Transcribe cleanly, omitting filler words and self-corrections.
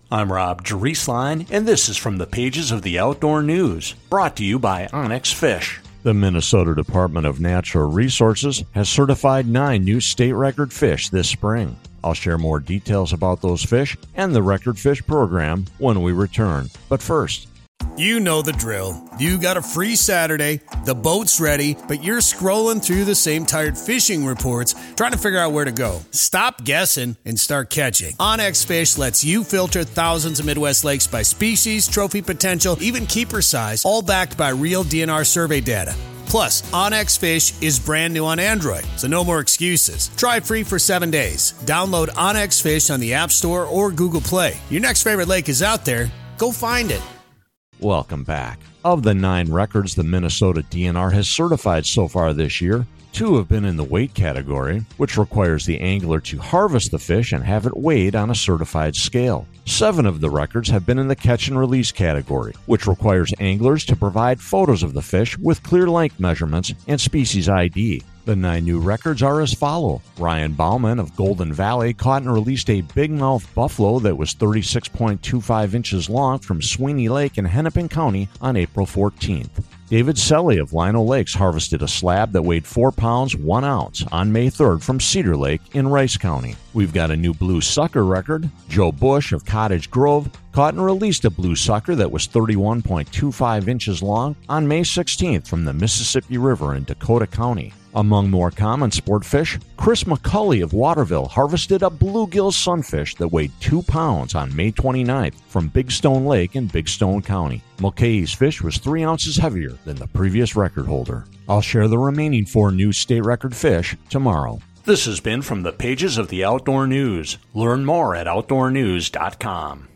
I'm Rob Drieslein, and this is from the pages of the Outdoor News, brought to you by Onyx Fish. The Minnesota Department of Natural Resources has certified 9 new state record fish this spring. I'll share more details about those fish and the Record Fish program when we return. But first, you know the drill. You got a free Saturday, the boat's ready, but you're scrolling through the same tired fishing reports trying to figure out where to go. Stop guessing and start catching. Onyx Fish lets you filter thousands of Midwest lakes by species, trophy potential, even keeper size, all backed by real DNR survey data. Plus, Onyx Fish is brand new on Android, so no more excuses. Try free for 7 days. Download Onyx Fish on the App Store or Google Play. Your next favorite lake is out there. Go find it. welcome back. Of the 9 records the Minnesota DNR has certified so far this year, 2 have been in the weight category, which requires the angler to harvest the fish and have it weighed on a certified scale. 7 of the records have been in the catch and release category, which requires anglers to provide photos of the fish with clear length measurements and species ID. The 9 new records are as follow. Ryan Bauman of Golden Valley caught and released a bigmouth buffalo that was 36.25 inches long from Sweeney Lake in Hennepin County on April 14th. David Selly of Lino Lakes harvested a slab that weighed 4 pounds 1 ounce on May 3rd from Cedar Lake in Rice County. We've got a new blue sucker record. Joe Bush of Cottage Grove caught and released a blue sucker that was 31.25 inches long on May 16th from the Mississippi River in Dakota County. Among more common sport fish, Chris McCulley of Waterville harvested a bluegill sunfish that weighed 2 pounds on May 29th from Big Stone Lake in Big Stone County. Mulcahy's fish was 3 ounces heavier than the previous record holder. I'll share the remaining 4 new state record fish tomorrow. This has been from the pages of the Outdoor News. Learn more at OutdoorNews.com.